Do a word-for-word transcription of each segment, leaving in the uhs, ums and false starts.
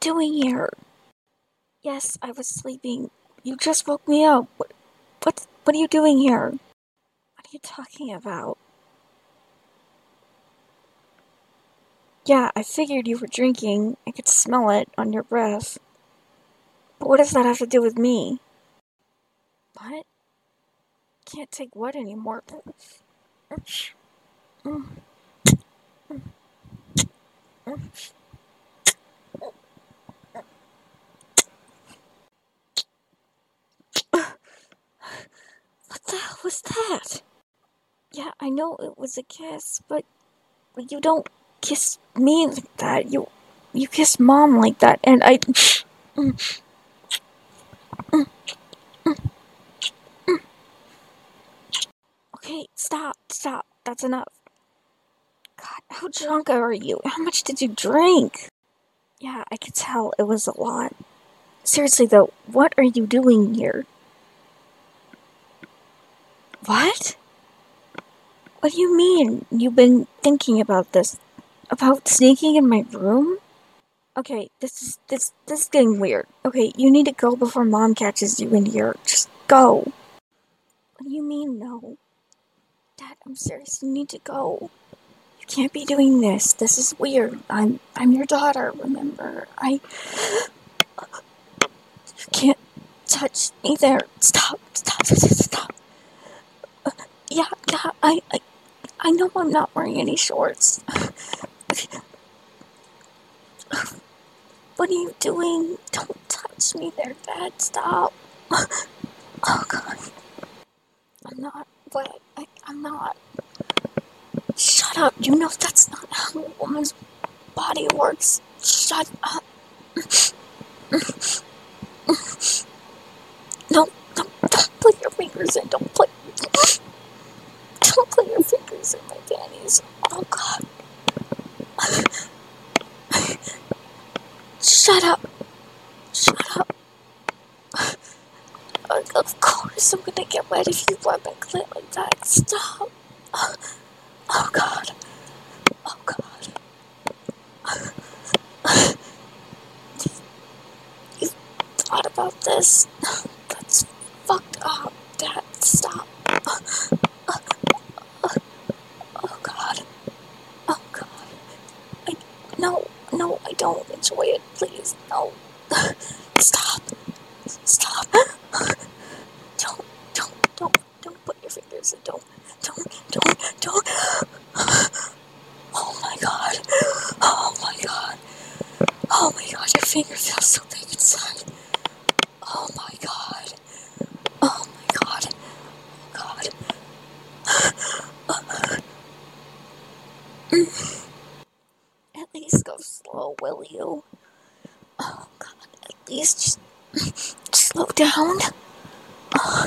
doing here? Yes, I was sleeping. You just woke me up. What, what, what are you doing here? What are you talking about? Yeah, I figured you were drinking. I could smell it on your breath. But what does that have to do with me? What? Can't take what anymore? What the hell was that? Yeah, I know it was a kiss, but you don't kiss me like that. You, you kiss Mom like that, and I... Okay, stop, stop. That's enough. God, how drunk are you? How much did you drink? Yeah, I could tell it was a lot. Seriously though, what are you doing here? What? What do you mean? You've been thinking about this? About sneaking in my room? Okay, this is this this is getting weird. Okay, you need to go before Mom catches you in here. Just go. What do you mean no? Dad, I'm serious. You need to go. You can't be doing this. This is weird. I'm I'm your daughter, remember? I You can't touch me there. Stop, stop, stop, stop. Uh, yeah, yeah, I, I I know I'm not wearing any shorts. What are you doing? Don't touch me there, Dad. Stop. Oh, God. I'm not wet. I, I'm not. Shut up. You know that's not how a woman's body works. Shut up. No, no, don't put your fingers in. Don't put... Don't put your fingers in my panties. Oh, God. Shut up. Shut up. Uh, of course I'm gonna get wet if you rub and clit like that. Stop. Oh, oh God. Oh God. You thought about this? That's fucked up. Dad, stop. Oh God. Oh God. I, no, no, I don't enjoy it. Please, no. Stop. Stop. Don't, don't, don't, don't put your fingers in. Don't, don't, don't, don't. Oh my God. Oh my God. Oh my God, your finger feels so big inside. Oh my God. Oh my God. Oh God. At least go slow, will you? Oh God, at least just slow down. Uh,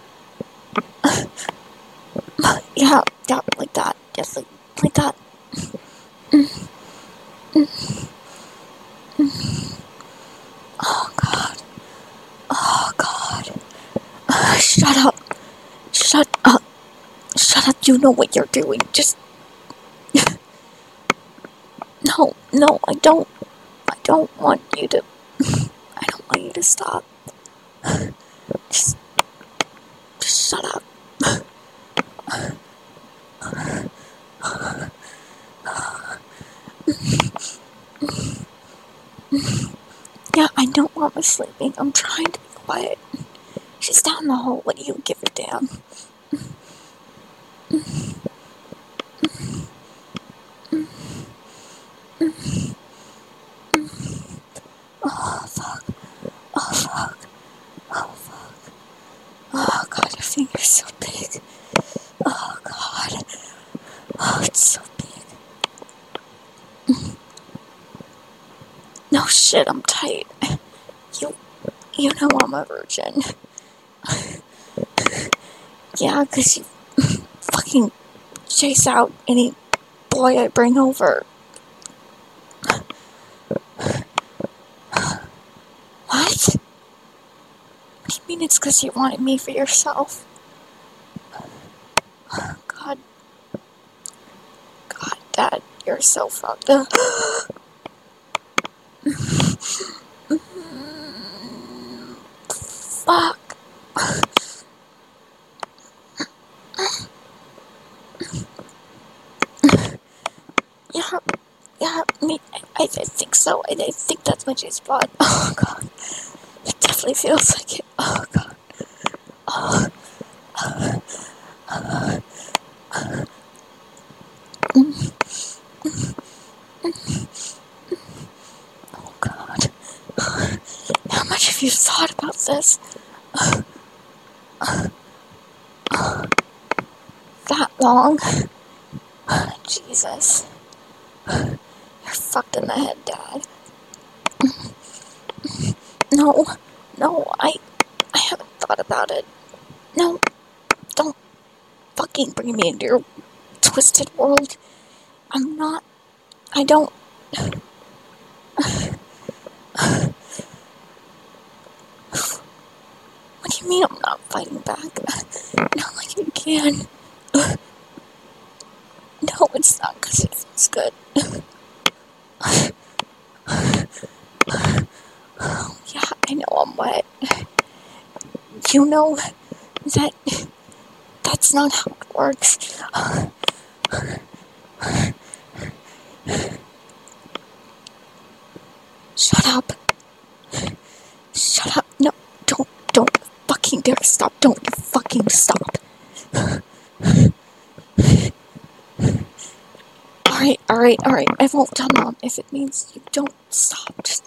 uh, yeah, yeah, like that. Just like, like that. Mm, mm, mm. Oh God. Oh God. Uh, shut up. Shut up. Shut up. You know what you're doing. Just... No, no, I don't. I don't want you to... I don't want you to stop. Just... Just shut up. Yeah, I know Mama's sleeping. I'm trying to be quiet. She's down the hall. What do you give a damn? Oh, fuck. Oh, fuck. Oh, fuck. Oh, God, your finger's so big. Oh, God. Oh, it's so big. No shit, I'm tight. You, you know I'm a virgin. Yeah, 'cause you fucking chase out any boy I bring over. What? What do you mean it's 'cause you wanted me for yourself? God. God, Dad, you're so fucked up. Yeah, yeah, I mean, I, I think so. I, I think that's my G spot. Oh god. It definitely feels like it. Oh god. Oh. Mm. Oh god. How much have you thought about this? That long? Jesus. You're fucked in the head, Dad. No. No, I... I haven't thought about it. No. Don't fucking bring me into your twisted world. I'm not... I don't... What do you mean I'm not fighting back? Not like you can. No, it's not because it feels good. Yeah, I know I'm wet. You know that that's not how it works. Shut up. Shut up. No, don't, don't fucking dare stop. Don't you fucking stop. Alright, alright, alright. I won't tell Mom if it means you don't stop. Just...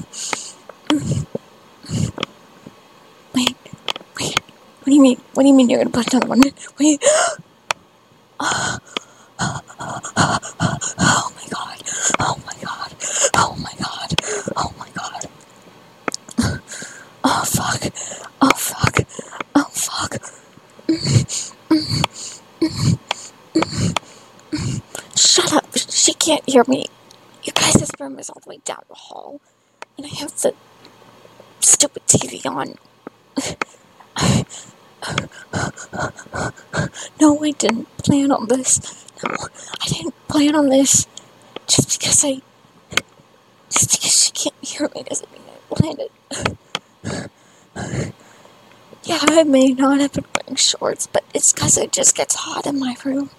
Wait, wait. What do you mean? What do you mean you're gonna put another one in? Wait. Oh my god. Oh my god. Oh my god. Oh my god. Oh fuck. Oh fuck. Oh fuck. Shut up. She can't hear me. You guys' room is all the way down the hall. And I have the stupid T V on. No, I didn't plan on this. No, I didn't plan on this. Just because I... Just because she can't hear me doesn't mean I planned it. Yeah, I may not have been wearing shorts, but it's because it just gets hot in my room.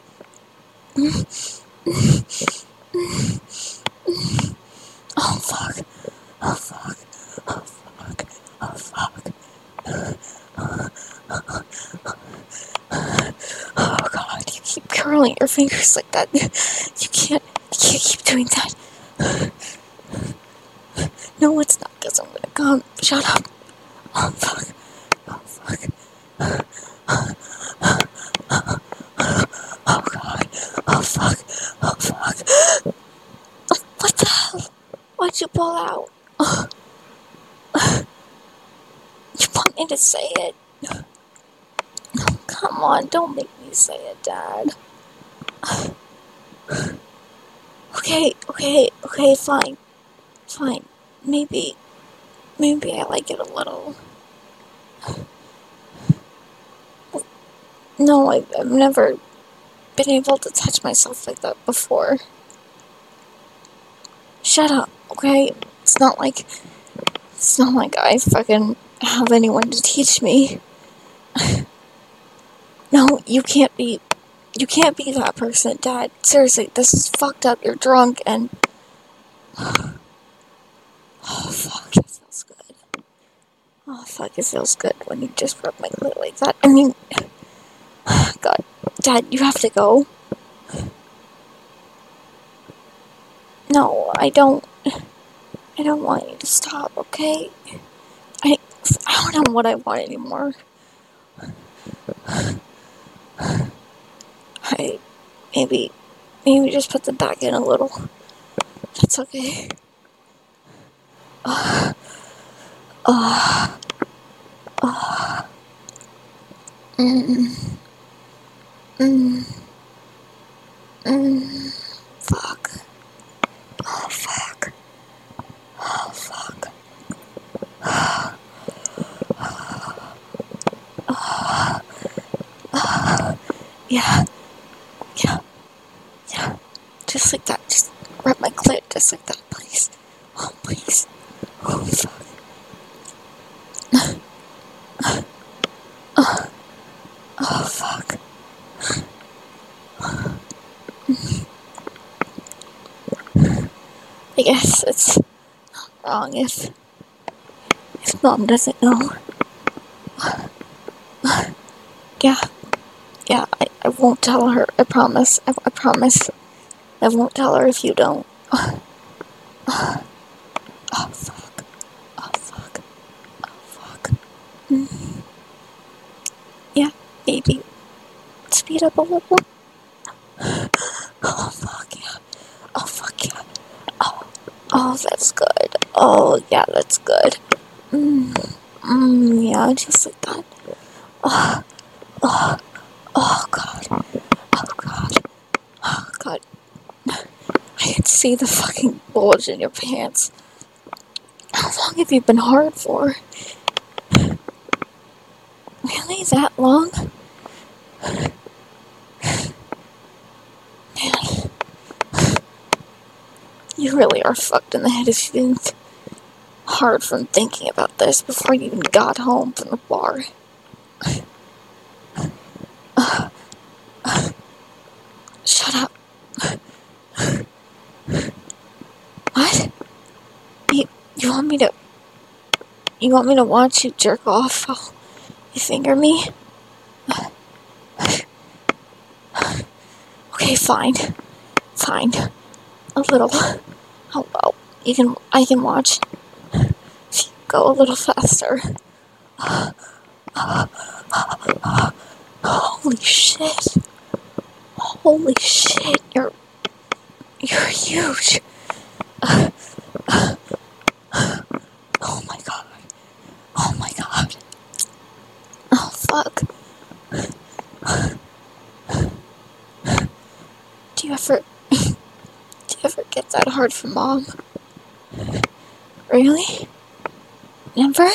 Oh, fuck. Oh, fuck. Oh, fuck. Oh, fuck. Oh god, you keep curling your fingers like that. You can't, you can't keep doing that. No, it's not because I'm gonna come. Shut up. Oh fuck. Oh fuck. Oh god. Oh fuck. Oh fuck. What the hell? Why'd you pull out? You want me to say it? Come on, don't make me say it, Dad. Okay, okay, okay, fine. Fine. Maybe, maybe I like it a little. No, I've, I've never been able to touch myself like that before. Shut up, okay? It's not like, it's not like I fucking have anyone to teach me. No, you can't be, you can't be that person, Dad. Seriously, this is fucked up. You're drunk and... Oh, fuck, that feels good. Oh, fuck, it feels good when you just rub my clit like that. I mean... God, Dad, you have to go. No, I don't... I don't want you to stop, okay? I... I don't know what I want anymore. I... Maybe... Maybe just put them back in a little. That's okay. Uh... Uh... Uh... Mm... Mm... Mm... Fuck. Oh, fuck. Oh, fuck. Uh, uh, yeah. Yeah. Yeah. Just like that. Just rub my clit just like that, please. Oh, please. Oh, fuck. I guess it's wrong if, if Mom doesn't know. Yeah, yeah, I, I won't tell her, I promise, I, I promise. I won't tell her if you don't. Oh, fuck. Oh, fuck. Oh, fuck. Mm. Yeah, maybe. Speed up a little. Oh, fuck, yeah. Oh, fuck, yeah. Oh, oh, that's good. Oh, yeah, that's good. Mm, mm, yeah, just like that. Oh, oh, oh, God. Oh, God. Oh, God. I can see the fucking bulge in your pants. How long have you been hard for? Really? That long? Man. You really are fucked in the head if you didn't hard from thinking about this before you even got home from the bar. Uh, uh, shut up. What? You, you want me to... You want me to watch you jerk off while you finger me? Okay, fine. Fine. A little. How about you can... I can watch. If you go a little faster. Holy shit. Holy shit, you're... You're huge. Uh, uh, oh my god. Oh my god. Oh fuck. Do you ever... Do you ever get that hard for Mom? Really? Never?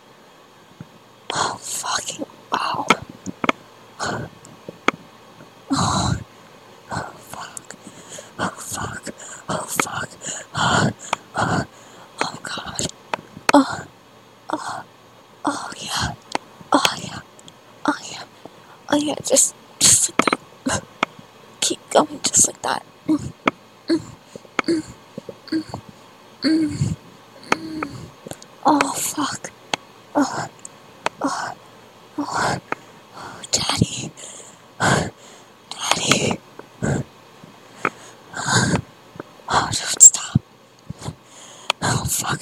Oh fucking wow. Oh, oh fuck. Oh fuck. Oh fuck. Oh, oh, oh god. Oh, oh, oh yeah. Oh yeah. Oh yeah. Oh yeah, just, just like that. Keep going just like that. Mm, mm, mm, mm, mm, mm. Oh fuck. Oh, oh, oh, oh, Daddy. Daddy. Oh, don't stop. Oh, fuck.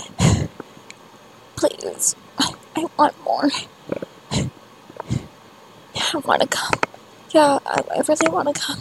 Please. I, I want more. Yeah, I want to come. Yeah, I, I really want to come.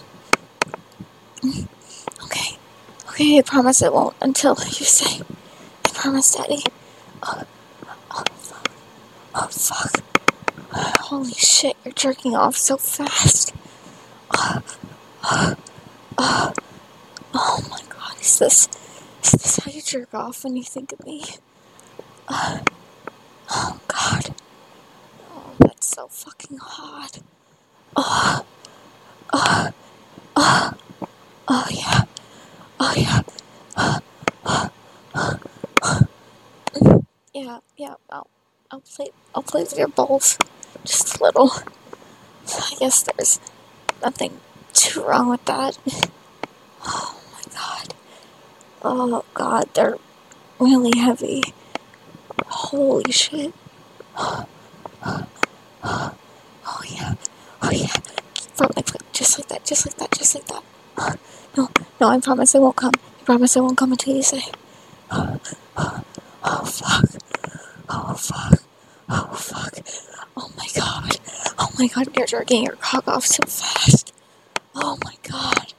Okay. Okay, I promise I won't until you say. I promise, Daddy. Oh, oh fuck. Oh, fuck. Holy shit, you're jerking off so fast. Oh, oh, oh, oh my god, is this, is this how you jerk off when you think of me? Uh, oh god. Oh, that's so fucking hot. Oh, oh, oh, oh yeah. Oh yeah. Oh, oh, oh, oh. Yeah, yeah, I'll, I'll play, I'll play with your balls. Just a little. I guess there's nothing too wrong with that. Oh my god. Oh god, they're really heavy. Holy shit. Oh, oh, oh, oh yeah. Oh yeah. From my foot. Just like that, just like that, just like that. Oh, no, no, I promise I won't come. I promise I won't come until you say. Oh, oh, oh fuck. Oh fuck. Oh fuck. Oh my god. Oh my god, you're jerking your cock off so fast. Oh my god.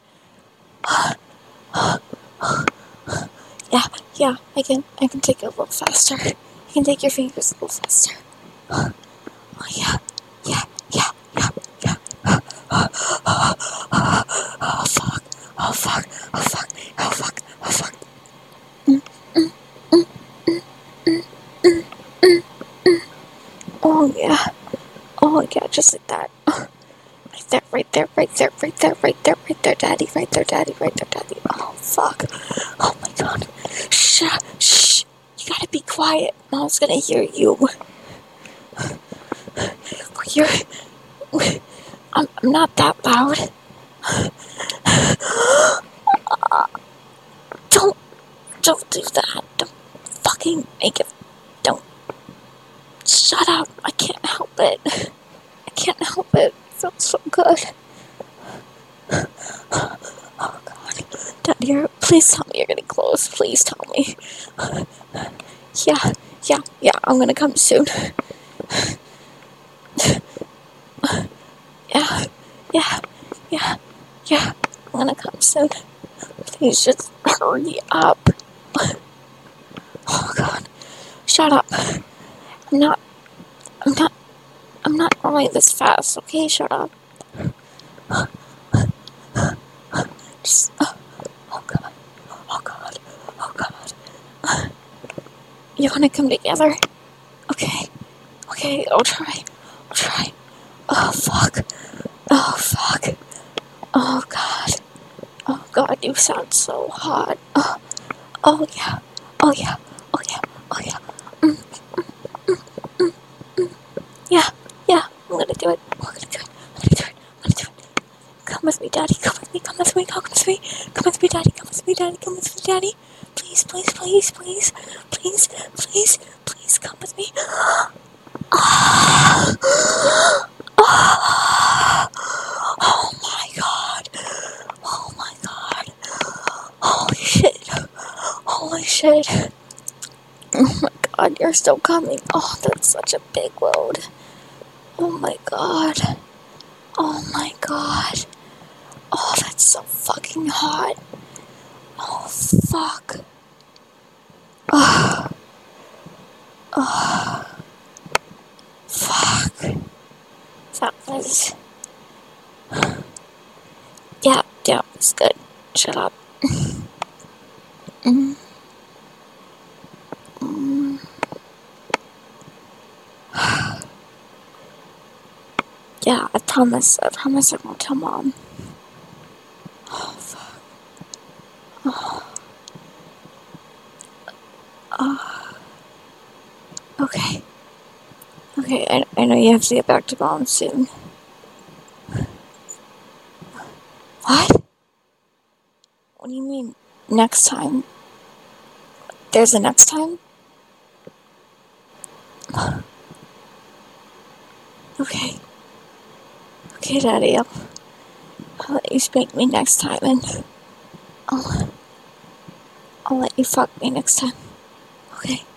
Yeah, yeah, I can, I can take it a little faster. I can take your fingers a little faster. Oh yeah, yeah, yeah, yeah, yeah. Oh, oh, oh, oh fuck, oh fuck, oh fuck, oh fuck, oh fuck. Mm, mm, mm, mm, mm, mm, mm, mm. Oh yeah, oh yeah, just like that. Right there, right there, right there, right there, right there, right there, Daddy, right there, Daddy, right there, Daddy. Oh fuck, oh my god. Shh, shh, you gotta be quiet. Mom's gonna hear you. You're, I'm, I'm not that loud. Don't, can't help it. It feels so good. Oh god. Daddy, you're, please tell me you're getting close. Please tell me. Yeah, yeah, yeah, I'm gonna come soon. Yeah, yeah, yeah, yeah, I'm gonna come soon. Please just hurry up. Oh god. Shut up. I'm not, I'm not, I'm not running this fast, okay? Shut up. Just, oh, oh god, oh god, oh god. You wanna come together? Okay, okay, I'll try, I'll try. Oh fuck, oh fuck, oh god, oh god, you sound so hot. Oh, oh yeah, oh yeah, oh yeah, oh yeah. Mm, mm, mm, mm. Yeah, yeah, I'm gonna do it, I'm gonna do it, I'm gonna do it, I'm gonna do it. Come with me, daddy, come with me, come with me, come with me, come with me, daddy, come with me, daddy, come with me, daddy. Please, please, please, please, please, please, please come with me. Oh my god. Oh my god. Holy shit. Holy shit. Oh my god, you're still coming. Oh, that's such a big load. Oh my god. Oh my god. Oh, that's so fucking hot. Oh, fuck. Oh. Oh. Fuck. That was... Yeah, yeah, it's good. Shut up. mm. Mm. Yeah, I promise. I promise I won't tell Mom. Oh, fuck. Oh. Oh. Okay. Okay, I, I know you have to get back to Mom soon. What? What do you mean, next time? There's a next time? Okay. Okay, Daddy, I'll, I'll let you spank me next time, and I'll, I'll let you fuck me next time. Okay.